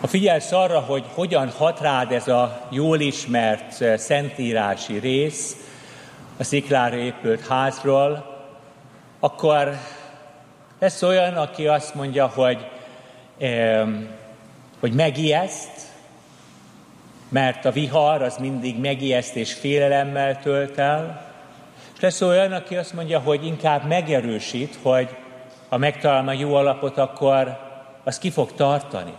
figyelsz arra, hogy hogyan hat rád ez a jól ismert szentírási rész a sziklára épült házról, akkor lesz olyan, aki azt mondja, hogy megijeszt, mert a vihar az mindig megijeszt és félelemmel tölt el, és lesz olyan, aki azt mondja, hogy inkább megerősít, hogy ha megtalálom a jó alapot, akkor az ki fog tartani.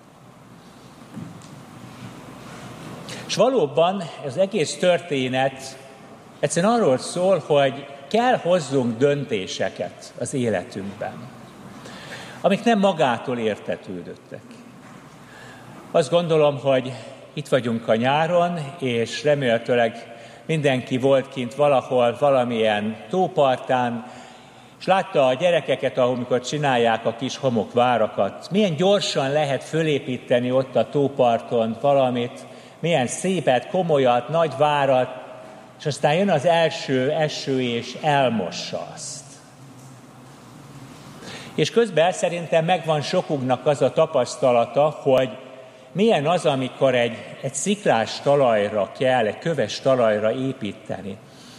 És valóban az egész történet egyszerűen arról szól, hogy kell hozzunk döntéseket az életünkben, amik nem magától értetődöttek. Azt gondolom, hogy itt vagyunk a nyáron, és remélhetőleg mindenki volt kint valahol, valamilyen tópartán, és látta a gyerekeket, amikor csinálják a kis homokvárakat. Milyen gyorsan lehet fölépíteni ott a tóparton valamit, milyen szépet, komolyat, nagy várat, és aztán jön az első eső, és elmossa azt. És közben szerintem megvan sokunknak az a tapasztalata, hogy milyen az, amikor egy sziklás talajra kell, egy köves talajra építeni.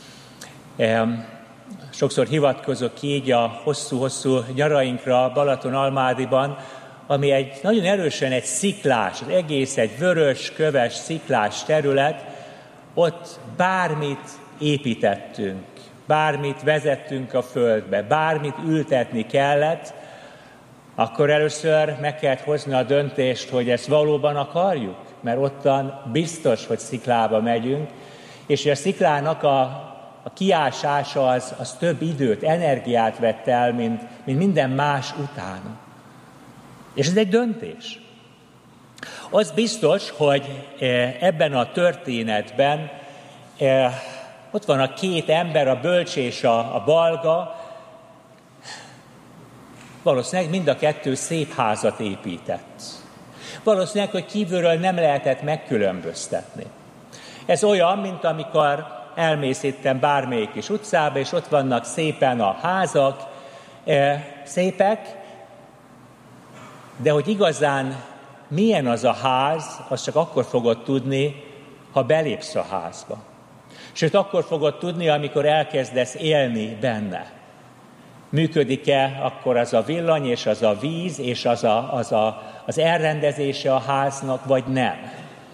Sokszor hivatkozok így a hosszú-hosszú nyarainkra Balaton-Almádiban, ami nagyon erősen egy sziklás, az egész egy vörös, köves, sziklás terület, ott bármit építettünk, bármit vezettünk a földbe, bármit ültetni kellett, akkor először meg kellett hozni a döntést, hogy ezt valóban akarjuk, mert ottan biztos, hogy sziklába megyünk, és a sziklának a kiásása az több időt, energiát vett el, mint minden más utána. És ez egy döntés. Az biztos, hogy ebben a történetben ott van a két ember, a bölcs és a balga, valószínűleg mind a kettő szép házat épített. Valószínűleg, hogy kívülről nem lehetett megkülönböztetni. Ez olyan, mint amikor elmész itten bármelyik kis utcába, és ott vannak szépen a házak, szépek, de hogy igazán milyen az a ház, azt csak akkor fogod tudni, ha belépsz a házba. Sőt, akkor fogod tudni, amikor elkezdesz élni benne. Működik-e akkor az a villany, és az a víz, és az elrendezése a háznak, vagy nem.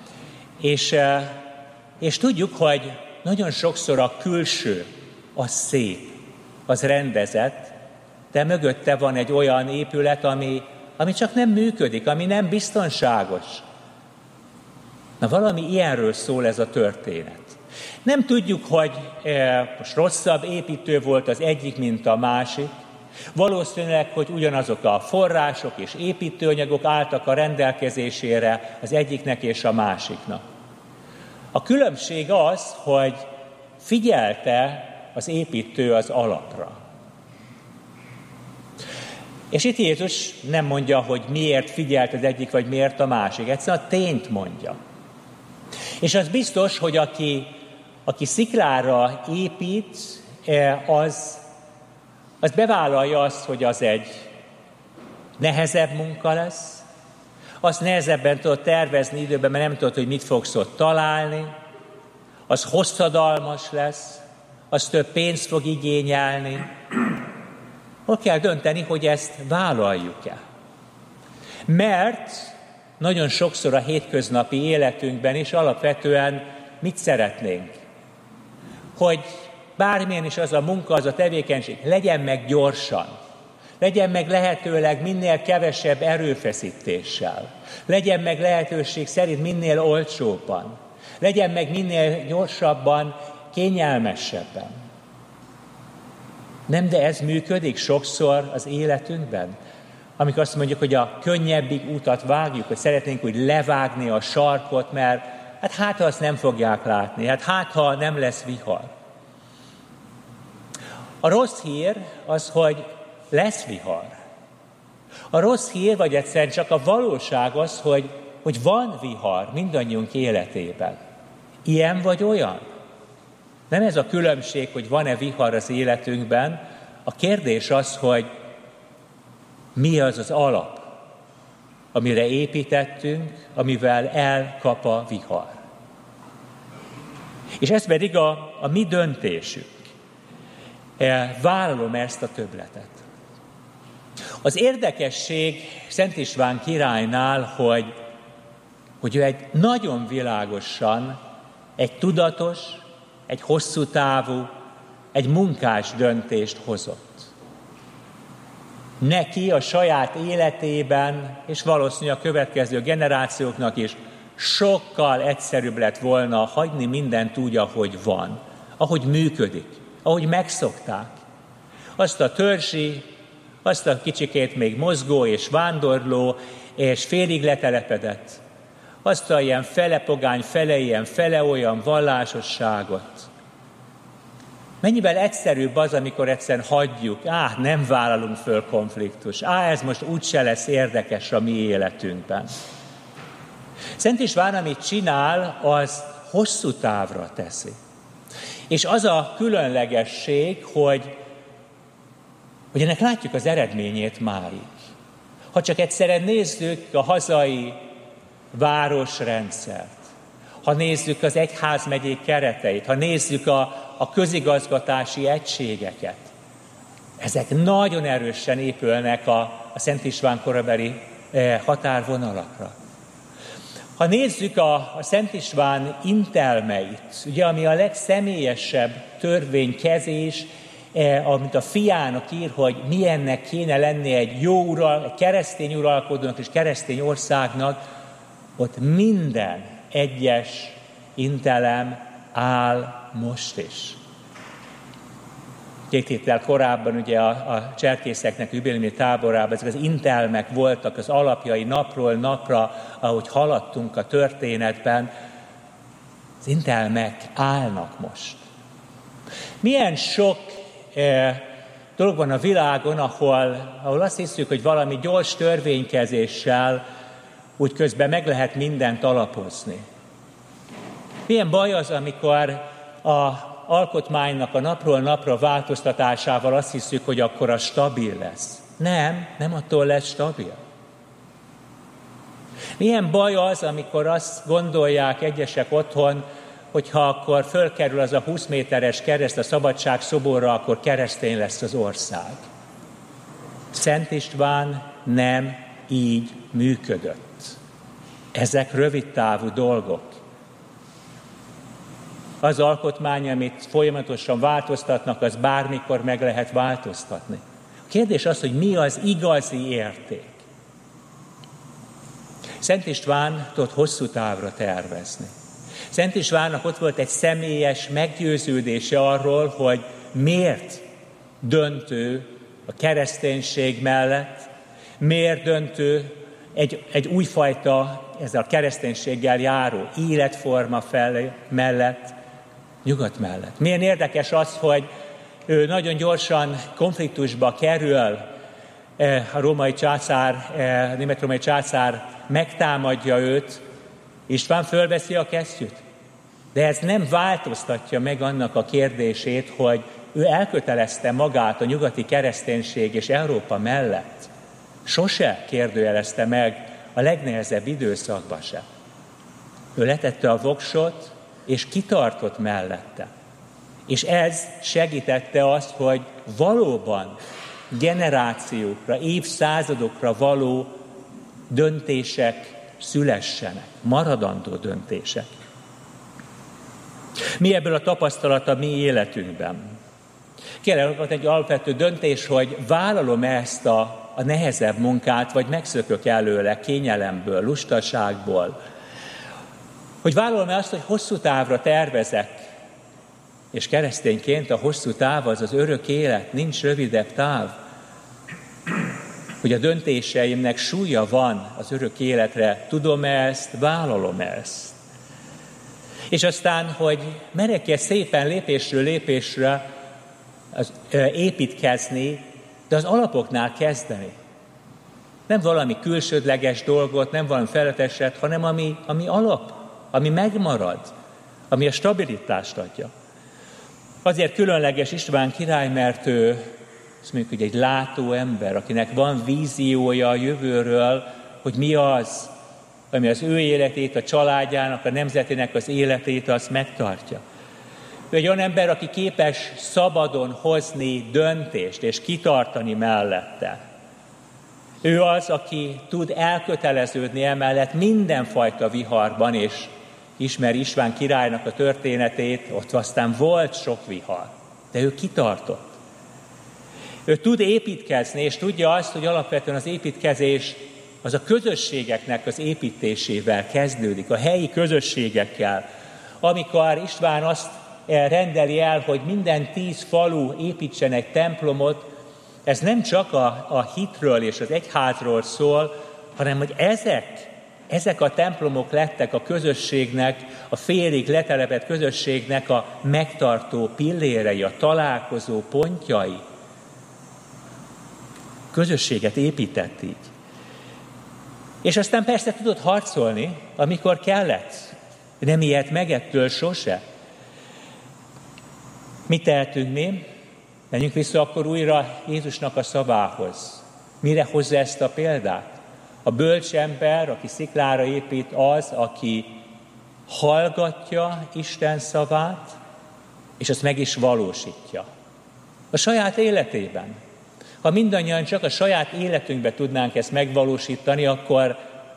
És tudjuk, hogy nagyon sokszor a külső, az szép, az rendezett, de mögötte van egy olyan épület, ami csak nem működik, ami nem biztonságos. Na, valami ilyenről szól ez a történet. Nem tudjuk, hogy most rosszabb építő volt az egyik, mint a másik. Valószínűleg, hogy ugyanazok a források és építőanyagok álltak a rendelkezésére az egyiknek és a másiknak. A különbség az, hogy figyelte az építő az alapra. És itt Jézus nem mondja, hogy miért figyelt az egyik, vagy miért a másik. Egyszerűen a tényt mondja. És az biztos, hogy aki sziklára épít, az bevállalja azt, hogy az egy nehezebb munka lesz, azt nehezebben tudod tervezni időben, mert nem tudod, hogy mit fogsz ott találni, az hosszadalmas lesz, az több pénzt fog igényelni. Hol kell dönteni, hogy ezt vállaljuk-e? Mert nagyon sokszor a hétköznapi életünkben is alapvetően mit szeretnénk? Hogy bármilyen is az a munka, az a tevékenység, legyen meg gyorsan, legyen meg lehetőleg minél kevesebb erőfeszítéssel, legyen meg lehetőség szerint minél olcsóbban, legyen meg minél gyorsabban, kényelmesebben. Nem, de ez működik sokszor az életünkben, amikor azt mondjuk, hogy a könnyebbik utat vágjuk, hogy szeretnénk úgy levágni a sarkot, mert ha azt nem fogják látni, ha nem lesz vihar. A rossz hír az, hogy lesz vihar. A rossz hír, vagy egyszerűen csak a valóság az, hogy van vihar mindannyiunk életében. Ilyen vagy olyan. Nem ez a különbség, hogy van-e vihar az életünkben. A kérdés az, hogy mi az az alap, amire építettünk, amivel elkap a vihar. És ez pedig a mi döntésünk. Vállalom ezt a többletet. Az érdekesség Szent István királynál, hogy ő egy nagyon világosan, egy tudatos, egy hosszú távú, egy munkás döntést hozott. Neki a saját életében, és valószínűleg a következő generációknak is sokkal egyszerűbb lett volna hagyni mindent úgy, ahogy van, ahogy működik, ahogy megszokták. Azt a törzsi, azt a kicsikét még mozgó és vándorló, és félig letelepedett, azt a ilyen fele pogány, fele ilyen, fele olyan vallásosságot. Mennyivel egyszerűbb az, amikor egyszerűen hagyjuk, nem vállalunk föl konfliktus, ez most úgyse lesz érdekes a mi életünkben. Szent István, amit csinál, az hosszú távra teszi. És az a különlegesség, hogy ennek látjuk az eredményét máig. Ha csak egyszerűen nézzük a hazai városrendszert, ha nézzük az egyházmegyék kereteit, ha nézzük a közigazgatási egységeket, ezek nagyon erősen épülnek a Szent István korabeli határvonalakra. Ha nézzük a Szent István intelmeit, ugye, ami a legszemélyesebb törvénykezés, amit a fiának ír, hogy milyennek kéne lenni egy jó egy keresztény uralkodónak és keresztény országnak, ott minden egyes intelem áll most is. 2 héttel korábban ugye a cserkészeknek jubileumi táborában ezek az intelmek voltak az alapjai napról napra, ahogy haladtunk a történetben. Az intelmek állnak most. Milyen sok dolog van a világon, ahol azt hiszük, hogy valami gyors törvénykezéssel úgy közben meg lehet mindent alapozni. Milyen baj az, amikor az alkotmánynak a napról napra változtatásával azt hiszük, hogy akkor az stabil lesz. Nem attól lesz stabil. Milyen baj az, amikor azt gondolják egyesek otthon, hogyha akkor fölkerül az a 20 méteres kereszt a Szabadság szoborra, akkor keresztény lesz az ország. Szent István nem így működött. Ezek rövidtávú dolgok. Az alkotmány, amit folyamatosan változtatnak, az bármikor meg lehet változtatni. A kérdés az, hogy mi az igazi érték. Szent István tudott hosszú távra tervezni. Szent Istvánnak ott volt egy személyes meggyőződése arról, hogy miért döntő a kereszténység mellett, miért döntő egy újfajta, ezzel a kereszténységgel járó életforma mellett, nyugat mellett. Milyen érdekes az, hogy ő nagyon gyorsan konfliktusba kerül, a német-római császár megtámadja őt, István fölveszi a kesztyűt. De ez nem változtatja meg annak a kérdését, hogy ő elkötelezte magát a nyugati kereszténység és Európa mellett. Sose kérdőjelezte meg a legnehezebb időszakban sem. Ő letette a voksot, és kitartott mellette. És ez segítette azt, hogy valóban generációkra, évszázadokra való döntések szülessenek, maradandó döntések. Mi ebből a tapasztalat a mi életünkben? Kérlek, egy alapvető döntés, hogy vállalom ezt a nehezebb munkát, vagy megszökök előle kényelemből, lustaságból. Hogy vállalom azt, hogy hosszú távra tervezek, és keresztényként a hosszú táv az örök élet, nincs rövidebb táv. Hogy a döntéseimnek súlya van az örök életre, tudom ezt, vállalom ezt. És aztán, hogy merek-e szépen lépésről lépésre építkezni, de az alapoknál kezdeni. Nem valami külsődleges dolgot, nem valami felületeset, hanem ami alap, ami megmarad, ami a stabilitást adja. Azért különleges István király, mert ő azt mondjuk, hogy egy látó ember, akinek van víziója a jövőről, hogy mi az, ami az ő életét, a családjának, a nemzetének az életét, azt megtartja. Ő egy olyan ember, aki képes szabadon hozni döntést és kitartani mellette. Ő az, aki tud elköteleződni emellett mindenfajta viharban, és ismeri István királynak a történetét, ott aztán volt sok vihar, de ő kitartott. Ő tud építkezni, és tudja azt, hogy alapvetően az építkezés az a közösségeknek az építésével kezdődik, a helyi közösségekkel. Amikor István azt rendeli el, hogy minden 10 falu építsen egy templomot, ez nem csak a hitről és az egyházról szól, hanem hogy ezek a templomok lettek a közösségnek, a félig letelepett közösségnek a megtartó pillérei, a találkozó pontjai. Közösséget épített így. És aztán persze tudott harcolni, amikor kellett. Nem ilyet meg ettől sose. Mit tehetünk mi? Menjünk vissza akkor újra Jézusnak a szavához. Mire hozza ezt a példát? A bölcs ember, aki sziklára épít, az, aki hallgatja Isten szavát, és azt meg is valósítja. A saját életében. Ha mindannyian csak a saját életünkben tudnánk ezt megvalósítani, akkor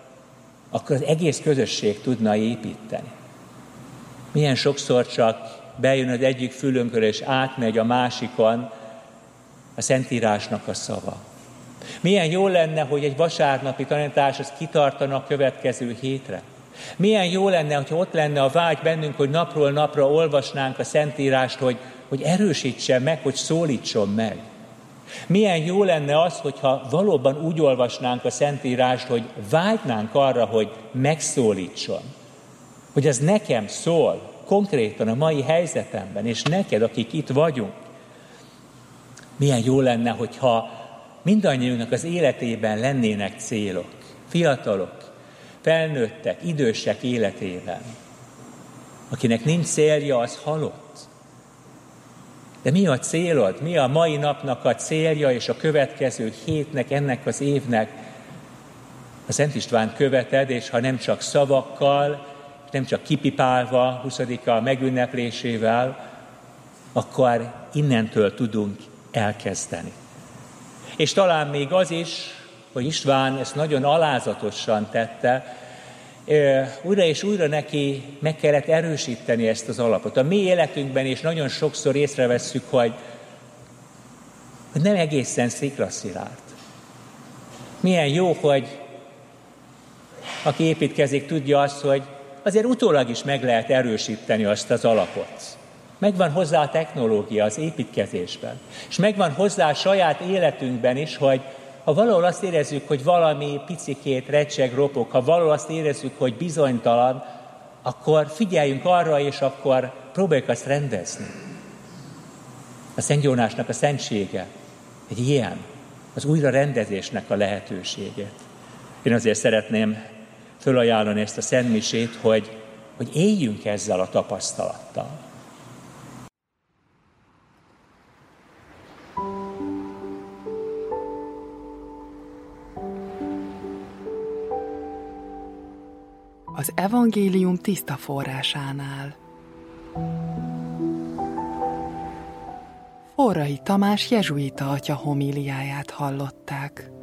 az egész közösség tudna építeni. Milyen sokszor csak bejön az egyik fülünkről, és átmegy a másikon a Szentírásnak a szava. Milyen jó lenne, hogy egy vasárnapi tanítás az kitartana a következő hétre. Milyen jó lenne, hogyha ott lenne a vágy bennünk, hogy napról napra olvasnánk a Szentírást, hogy erősítsen meg, hogy szólítson meg. Milyen jó lenne az, hogyha valóban úgy olvasnánk a Szentírást, hogy vágynánk arra, hogy megszólítson. Hogy ez nekem szól, konkrétan a mai helyzetemben, és neked, akik itt vagyunk. Milyen jó lenne, hogyha mindannyiunknak az életében lennének célok. Fiatalok, felnőttek, idősek életében. Akinek nincs célja, az halott. De mi a célod? Mi a mai napnak a célja, és a következő hétnek, ennek az évnek? A Szent Istvánt követed, és ha nem csak szavakkal, nem csak kipipálva 20-a megünneplésével, akkor innentől tudunk elkezdeni. És talán még az is, hogy István ezt nagyon alázatosan tette, újra és újra neki meg kellett erősíteni ezt az alapot. A mi életünkben is nagyon sokszor észrevesszük, hogy nem egészen sziklaszilárd. Milyen jó, hogy aki építkezik, tudja azt, hogy azért utólag is meg lehet erősíteni azt az alapot. Megvan hozzá a technológia az építkezésben. És megvan hozzá a saját életünkben is, hogy ha valahol azt érezzük, hogy valami picikét recseg, ropog, ha valahol azt érezzük, hogy bizonytalan, akkor figyeljünk arra, és akkor próbáljuk azt rendezni. A Szent Jónásnak a szentsége egy ilyen, az újrarendezésnek a lehetőségét. Én azért szeretném fölajánlani ezt a szentmisét, hogy éljünk ezzel a tapasztalattal. Az evangélium tiszta forrásánál. Forrai Tamás jezsuita atya homíliáját hallották.